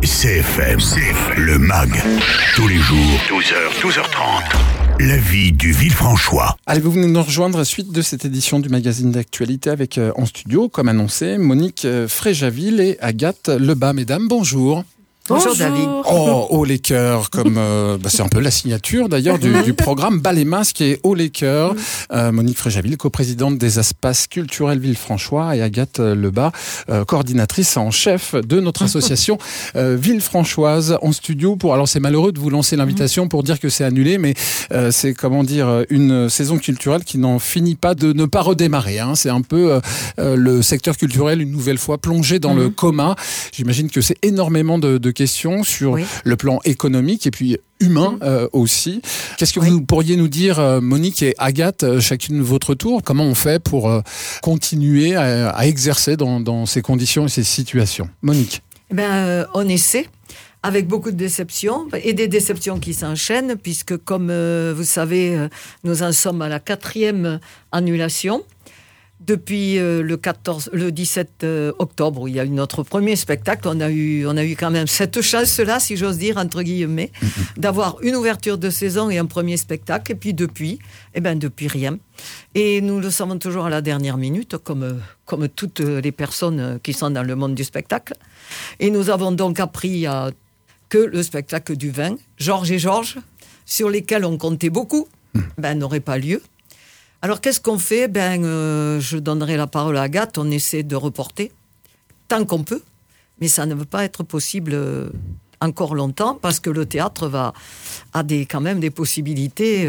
CFM, le MAG, tous les jours, 12h, 12h30. La vie du Villefranchois. Allez, vous venez de nous rejoindre suite de cette édition du magazine d'actualité avec en studio, comme annoncé, Monique Fréjaville et Agathe Lebas. Mesdames, bonjour. Bonjour David. Oh les cœurs, comme c'est un peu la signature d'ailleurs du programme Bas les masques et haut les cœurs. Monique Fréjaville, coprésidente des espaces culturels Villefranchois, et Agathe Lebas, coordinatrice en chef de notre association Villefranchoise, en studio pour. Alors c'est malheureux de vous lancer l'invitation pour dire que c'est annulé, mais c'est une saison culturelle qui n'en finit pas de ne pas redémarrer. Hein. C'est un peu le secteur culturel une nouvelle fois plongé dans le coma. J'imagine que c'est énormément de questions sur le plan économique et puis humain aussi. Qu'est-ce que vous pourriez nous dire, Monique et Agathe, chacune de votre tour? Comment on fait pour continuer à exercer dans ces conditions et ces situations? Monique. On essaie, avec beaucoup de déceptions, et des déceptions qui s'enchaînent, puisque comme vous savez, nous en sommes à la 4e annulation. Depuis le 17 octobre, où il y a eu notre premier spectacle, on a eu quand même cette chance-là, si j'ose dire, entre guillemets, d'avoir une ouverture de saison et un premier spectacle. Et puis depuis rien. Et nous le savons toujours à la dernière minute, comme toutes les personnes qui sont dans le monde du spectacle. Et nous avons donc appris que le spectacle du 20, Georges et Georges, sur lesquels on comptait beaucoup, n'aurait pas lieu. Alors, qu'est-ce qu'on fait ? Je donnerai la parole à Agathe. On essaie de reporter tant qu'on peut, mais ça ne va pas être possible encore longtemps parce que le théâtre a quand même des possibilités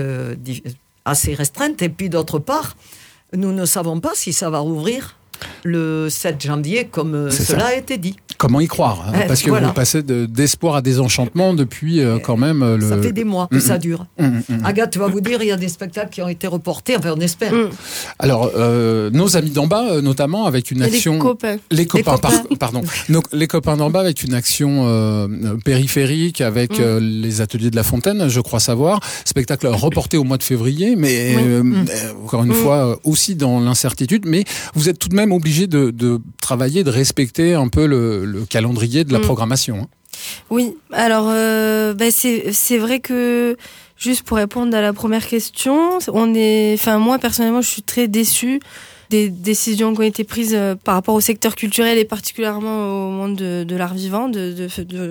assez restreintes. Et puis, d'autre part, nous ne savons pas si ça va rouvrir le 7 janvier, comme cela a été dit. Comment y croire Parce que vous passez d'espoir à désenchantement depuis quand même... Ça fait des mois que ça dure. Agathe va vous dire, il y a des spectacles qui ont été reportés, enfin on espère. Alors, nos amis d'en bas, notamment, avec une action... Les copains. Pardon. Les copains d'en bas avec une action périphérique, avec les ateliers de La Fontaine, je crois savoir. Spectacle reporté au mois de février, mais encore une fois, aussi dans l'incertitude. Mais vous êtes tout de même obligé de travailler, de respecter un peu le calendrier de la programmation. Hein. Oui, alors c'est vrai que juste pour répondre à la première question, moi personnellement je suis très déçue des décisions qui ont été prises par rapport au secteur culturel et particulièrement au monde de l'art vivant, de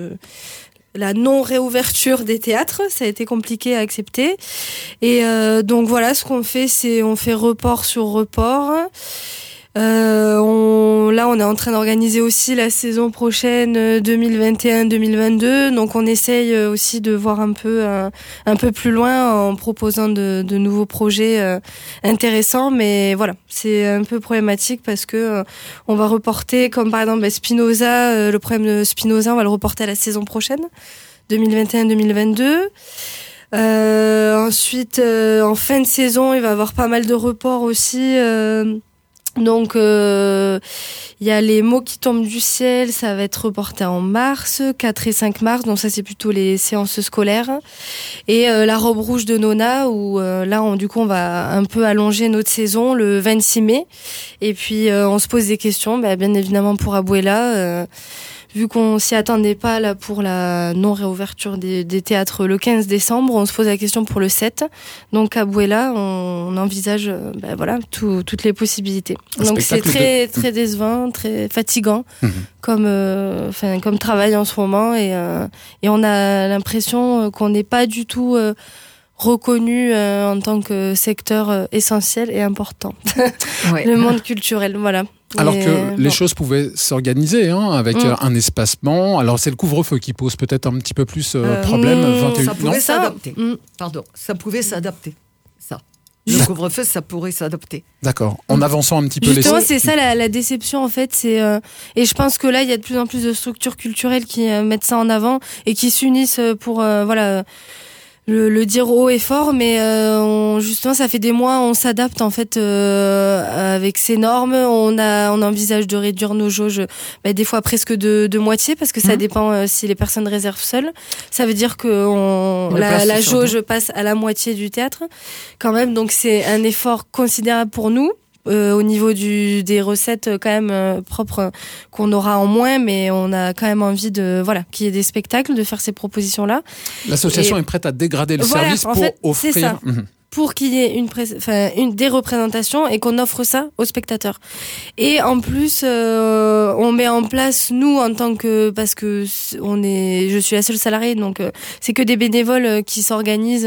la non-réouverture des théâtres. Ça a été compliqué à accepter. Et donc voilà, ce qu'on fait, c'est on fait report sur report. On est en train d'organiser aussi la saison prochaine 2021-2022, donc on essaye aussi de voir un peu plus loin en proposant de nouveaux projets intéressants, mais voilà, c'est un peu problématique parce que on va reporter, comme par exemple Spinoza, le problème de Spinoza, on va le reporter à la saison prochaine 2021-2022. Ensuite, en fin de saison, il va y avoir pas mal de reports aussi. Donc il y a les mots qui tombent du ciel, ça va être reporté en mars, 4 et 5 mars, donc ça c'est plutôt les séances scolaires. Et la robe rouge de Nona, où là on va un peu allonger notre saison le 26 mai. Et puis on se pose des questions, bien évidemment pour Abuela, vu qu'on s'y attendait pas là pour la non-réouverture des théâtres le 15 décembre, on se pose la question pour le 7. Donc à Abuela, on envisage toutes les possibilités. Donc c'est très très décevant, très fatigant comme travail en ce moment et on a l'impression qu'on n'est pas du tout reconnu en tant que secteur essentiel et important. Le monde culturel, voilà. Alors que les choses pouvaient s'organiser avec un espacement. Alors c'est le couvre-feu qui pose peut-être un petit peu plus problème. 21... Ça pouvait s'adapter. Ça pouvait s'adapter. Le couvre-feu, ça pourrait s'adapter. D'accord. En avançant un petit peu Justement, c'est ça la déception en fait. Et je pense que là, il y a de plus en plus de structures culturelles qui mettent ça en avant et qui s'unissent pour le dire haut et fort, mais justement ça fait des mois on s'adapte en fait avec ces normes. On envisage de réduire nos jauges des fois presque de moitié parce que ça dépend si les personnes réservent seules. Ça veut dire que la jauge passe à la moitié du théâtre quand même, donc c'est un effort considérable pour nous. au niveau des recettes quand même propres qu'on aura en moins, mais on a quand même envie qu'il y ait des spectacles, de faire ces propositions-là. L'association est prête à dégrader le service pour offrir... C'est ça. Pour qu'il y ait des représentations et qu'on offre ça aux spectateurs. Et en plus, on met en place, nous, parce que je suis la seule salariée, donc c'est que des bénévoles qui s'organisent,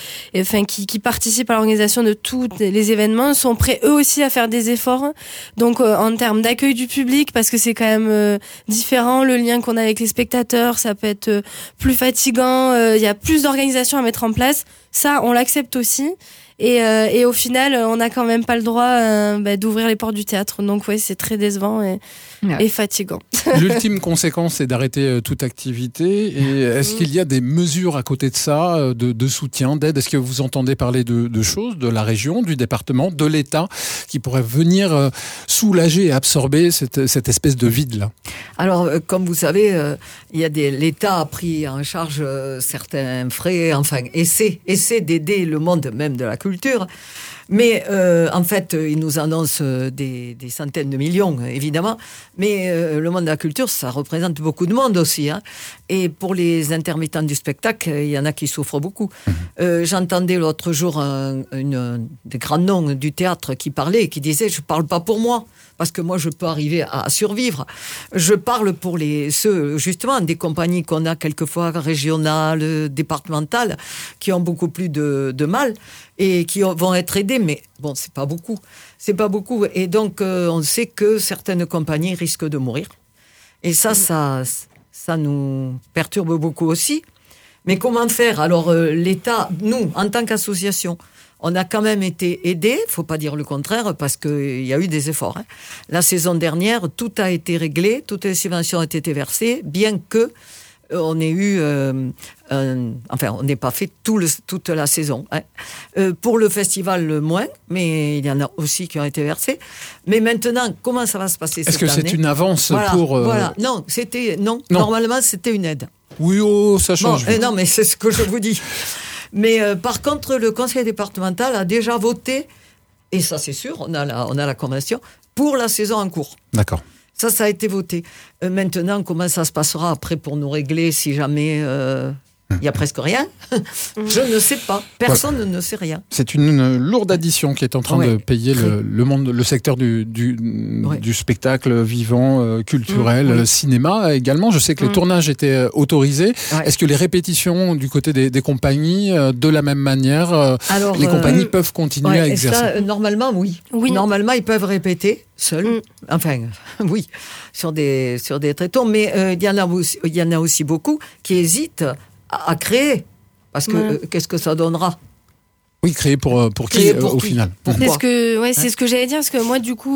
qui participent à l'organisation de tous les événements, sont prêts eux aussi à faire des efforts. Donc en termes d'accueil du public, parce que c'est quand même différent, le lien qu'on a avec les spectateurs, ça peut être plus fatigant, il y a plus d'organisation à mettre en place. Ça, on l'accepte aussi. Et au final, on n'a quand même pas le droit d'ouvrir les portes du théâtre. Donc ouais, c'est très décevant et fatigant. L'ultime conséquence, c'est d'arrêter toute activité. Et est-ce qu'il y a des mesures à côté de ça, de soutien, d'aide? Est-ce que vous entendez parler de choses, de la région, du département, de l'État, qui pourraient venir soulager et absorber cette espèce de vide-là? Alors, comme vous savez, l'État a pris en charge certains frais, essaie d'aider le monde même de la culture. Mais en fait, il nous annonce des centaines de millions, évidemment. Mais le monde de la culture, ça représente beaucoup de monde aussi. Hein. Et pour les intermittents du spectacle, il y en a qui souffrent beaucoup. J'entendais l'autre jour des grands noms du théâtre qui parlaient et qui disaient « Je ne parle pas pour moi, parce que moi, je peux arriver à survivre. Je parle pour ceux, justement, des compagnies qu'on a quelquefois régionales, départementales, qui ont beaucoup plus de mal et qui vont être aidés. Mais bon, c'est pas beaucoup. C'est pas beaucoup. Et donc, on sait que certaines compagnies risquent de mourir. Et ça nous perturbe beaucoup aussi. Mais comment faire? Alors, l'État, nous, en tant qu'association, on a quand même été aidés, il ne faut pas dire le contraire, parce qu'il y a eu des efforts. Hein. La saison dernière, tout a été réglé, toutes les subventions ont été versées, bien que on ait eu... on n'ait pas fait toute la saison. Hein. Pour le festival, moins, mais il y en a aussi qui ont été versés. Mais maintenant, comment ça va se passer cette année? Est-ce que c'est une avance pour... Voilà, non, normalement, c'était une aide. Oui, ça change. Non, mais c'est ce que je vous dis. Mais par contre, le conseil départemental a déjà voté, et ça c'est sûr, on a la convention, pour la saison en cours. D'accord. Ça a été voté. Maintenant, comment ça se passera après pour nous régler si jamais il y a presque rien? Je ne sais pas. Personne ne sait rien. C'est une lourde addition qui est en train de payer le secteur du spectacle vivant, culturel, cinéma également. Je sais que les tournages étaient autorisés. Ouais. Est-ce que les répétitions du côté des compagnies, de la même manière, les compagnies peuvent continuer à exercer? Ça, normalement, oui. Normalement, ils peuvent répéter seuls. Enfin, oui, sur des traitons. Mais il y en a aussi beaucoup qui hésitent à créer, parce que qu'est-ce que ça donnera? Oui, créer pour qui au final? Pourquoi? C'est ce que j'allais dire, parce que moi du coup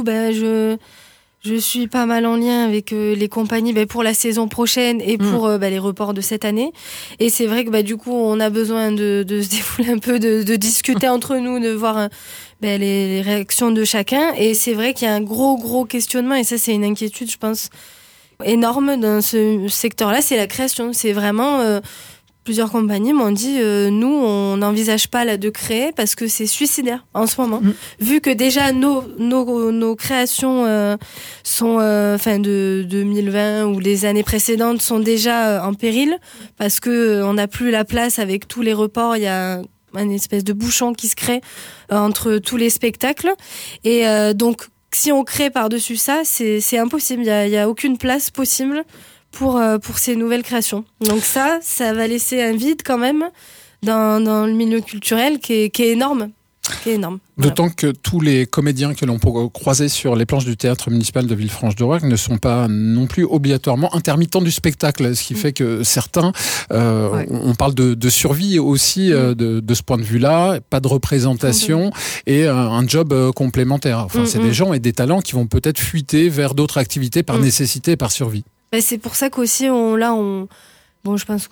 je suis pas mal en lien avec les compagnies pour la saison prochaine et pour les reports de cette année, et c'est vrai que du coup on a besoin de se défouler un peu, de discuter entre nous, de voir les réactions de chacun, et c'est vrai qu'il y a un gros questionnement, et ça c'est une inquiétude je pense énorme dans ce secteur-là, c'est la création. C'est vraiment... plusieurs compagnies m'ont dit nous on n'envisage pas de créer parce que c'est suicidaire en ce moment, vu que déjà nos créations sont de 2020 ou les années précédentes sont déjà en péril, parce que on n'a plus la place avec tous les reports. Il y a une espèce de bouchon qui se crée entre tous les spectacles, et donc si on crée par-dessus ça, c'est impossible. Il y a aucune place possible pour ces nouvelles créations. Donc ça va laisser un vide quand même dans le milieu culturel qui est énorme. D'autant que tous les comédiens que l'on peut croiser sur les planches du théâtre municipal de Villefranche-de-Rouergue ne sont pas non plus obligatoirement intermittents du spectacle, ce qui fait que certains, on parle de survie aussi de ce point de vue-là, pas de représentation et un job complémentaire. Enfin, c'est des gens et des talents qui vont peut-être fuiter vers d'autres activités par nécessité et par survie. C'est pour ça qu'aussi je pense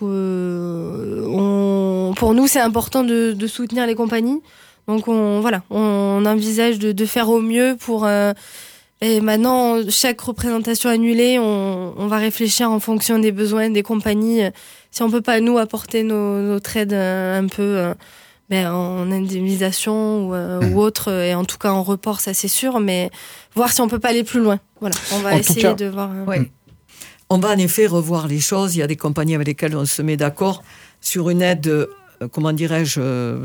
que pour nous c'est important de soutenir les compagnies. Donc on envisage de faire au mieux pour et maintenant chaque représentation annulée, on va réfléchir en fonction des besoins des compagnies. Si on peut pas nous apporter notre aide un peu en indemnisation ou autre, et en tout cas en report, ça c'est sûr, mais voir si on peut pas aller plus loin. Voilà, on va essayer de voir. On va en effet revoir les choses. Il y a des compagnies avec lesquelles on se met d'accord sur une aide. Comment dirais-je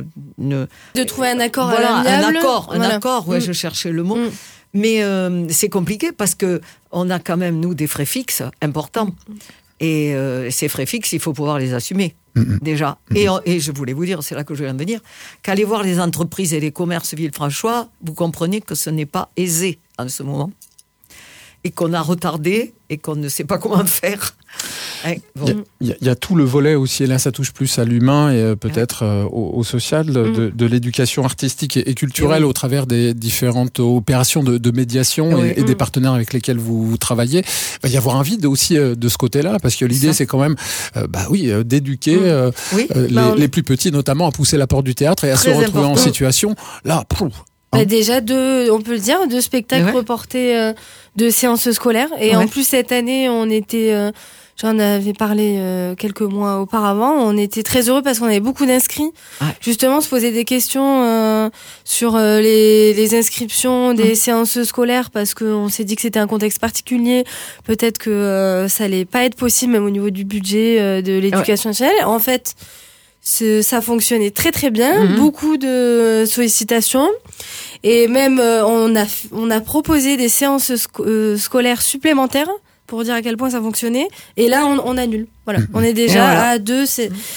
de trouver un accord amiable. Un accord. Je cherchais le mot. Mais c'est compliqué parce que on a quand même nous des frais fixes importants. Et ces frais fixes, il faut pouvoir les assumer, déjà. Et je voulais vous dire, c'est là que je viens de venir, qu'aller voir les entreprises et les commerces Villefranchois, vous comprenez que ce n'est pas aisé en ce moment. Et qu'on a retardé et qu'on ne sait pas comment faire. Il y a tout le volet aussi, et là ça touche plus à l'humain et peut-être au social, de l'éducation artistique et culturelle au travers des différentes opérations de médiation et des partenaires avec lesquels vous travaillez. Il va y avoir un vide aussi de ce côté-là, parce que l'idée c'est quand même d'éduquer les plus petits notamment à pousser la porte du théâtre et à se retrouver en situation là. Déjà on peut le dire, 2 spectacles reportés de séances scolaires. Et en plus, cette année, on était, j'en avais parlé quelques mois auparavant, on était très heureux parce qu'on avait beaucoup d'inscrits. Justement, se poser des questions sur les inscriptions des séances scolaires, parce qu'on s'est dit que c'était un contexte particulier. Peut-être que ça allait pas être possible, même au niveau du budget de l'éducation nationale. En fait, ça fonctionnait très très bien, beaucoup de sollicitations, et même on a proposé des séances scolaires supplémentaires pour dire à quel point ça fonctionnait, et là on annule. Voilà, on est déjà à 2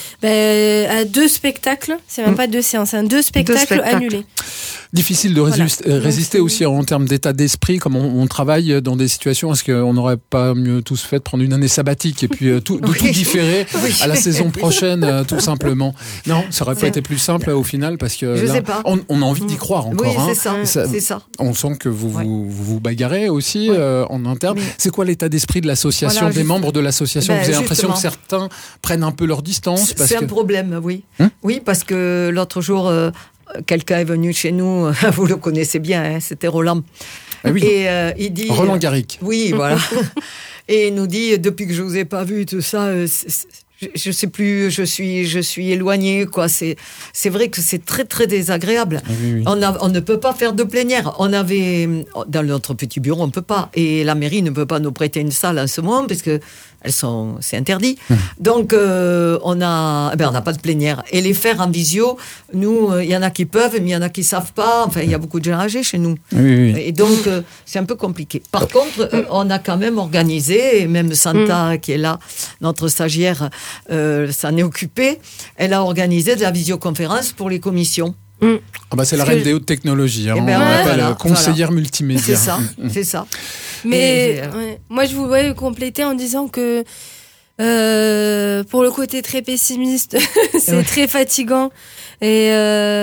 spectacles, c'est même pas 2 séances, 2 spectacles annulés. Difficile de résister aussi en termes d'état d'esprit, comme on travaille dans des situations. Est-ce qu'on n'aurait pas mieux tous fait de prendre une année sabbatique et puis tout différer à la saison prochaine, tout simplement? Non, ça aurait pas été plus simple au final, parce que là, on a envie d'y croire encore. Oui, c'est ça. On sent que vous bagarrez aussi en interne. C'est quoi l'état d'esprit de l'association, des membres de l'association? Vous avez l'impression que certains prennent un peu leur distance? C'est un problème, oui. Oui, parce que l'autre jour... quelqu'un est venu chez nous, vous le connaissez bien, c'était Roland. Et il dit... Roland Garric. Oui, voilà. Et il nous dit, depuis que je vous ai pas vu, tout ça, je sais plus, je suis éloigné, quoi. C'est vrai que c'est très très désagréable. Oui. On ne peut pas faire de plénière. On avait dans notre petit bureau, on peut pas, et la mairie ne peut pas nous prêter une salle en ce moment parce que c'est interdit. Donc on n'a pas de plénière. Et les faire en visio, nous, il y en a qui peuvent, mais il y en a qui savent pas. Enfin, il y a beaucoup de gens âgés chez nous. Oui. Et donc c'est un peu compliqué. Par contre, on a quand même organisé, et même Santa qui est là, notre stagiaire, s'en est occupée. Elle a organisé de la visioconférence pour les commissions. C'est la reine des hautes technologies. On l'appelle conseillère multimédia. C'est ça. Mais moi, je voulais compléter en disant que pour le côté très pessimiste, c'est très fatigant. Et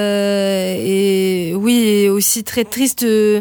aussi très triste de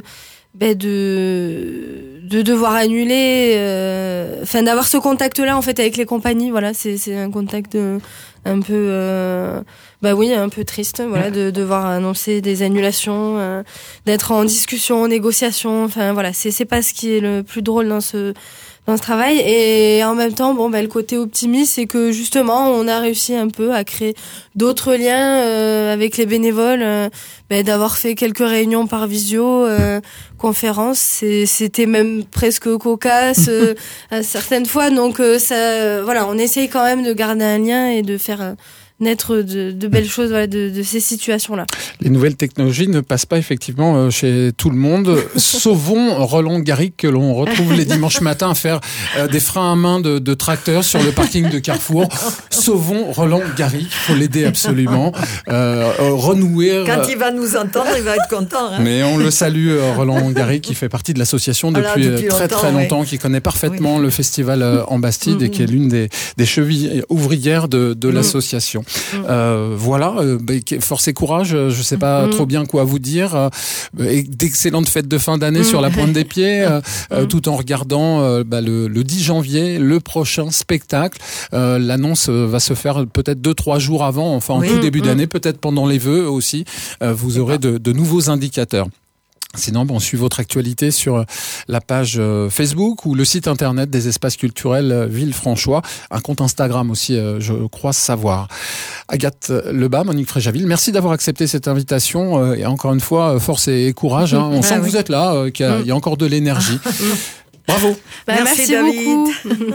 devoir annuler, d'avoir ce contact-là en fait avec les compagnies. Voilà, c'est un contact un peu un peu triste, voilà, de devoir annoncer des annulations, d'être en discussion, en négociation. Enfin voilà, c'est pas ce qui est le plus drôle dans ce travail. Et en même temps, le côté optimiste, c'est que justement, on a réussi un peu à créer d'autres liens avec les bénévoles, d'avoir fait quelques réunions par visio, conférences. C'était même presque cocasse à certaines fois. Donc on essaye quand même de garder un lien et de faire naître de belles choses de ces situations-là. Les nouvelles technologies ne passent pas effectivement chez tout le monde. Sauvons Roland Garric, que l'on retrouve les dimanches matins à faire des freins à main de tracteurs sur le parking de Carrefour. Sauvons Roland Garric, il faut l'aider absolument. Renouer... Quand il va nous entendre, il va être content. Mais on le salue, Roland Garric, qui fait partie de l'association depuis très très longtemps, qui connaît parfaitement le festival en Bastide et qui est l'une des chevilles ouvrières de l'association. Force et courage, je sais pas trop bien quoi vous dire, et d'excellentes fêtes de fin d'année sur la pointe des pieds, tout en regardant le 10 janvier le prochain spectacle. L'annonce va se faire peut-être 2-3 jours avant, en tout début d'année, peut-être pendant les vœux aussi, vous aurez de nouveaux indicateurs. Sinon, on suit votre actualité sur la page Facebook ou le site internet des espaces culturels Villefranchois. Un compte Instagram aussi, je crois savoir. Agathe Lebas, Monique Fréjaville, merci d'avoir accepté cette invitation. Et encore une fois, force et courage. On sent que vous êtes là, qu'il y a encore de l'énergie. Bravo. Merci beaucoup.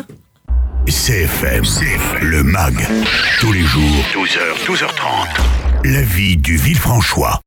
CFM, le MAG. Tous les jours, 12h, 12h30. La vie du Villefranchois.